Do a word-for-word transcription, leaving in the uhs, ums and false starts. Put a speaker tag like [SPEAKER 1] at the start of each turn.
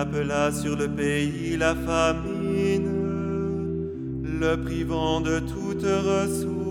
[SPEAKER 1] appela sur le pays la famine, le privant de toute ressource.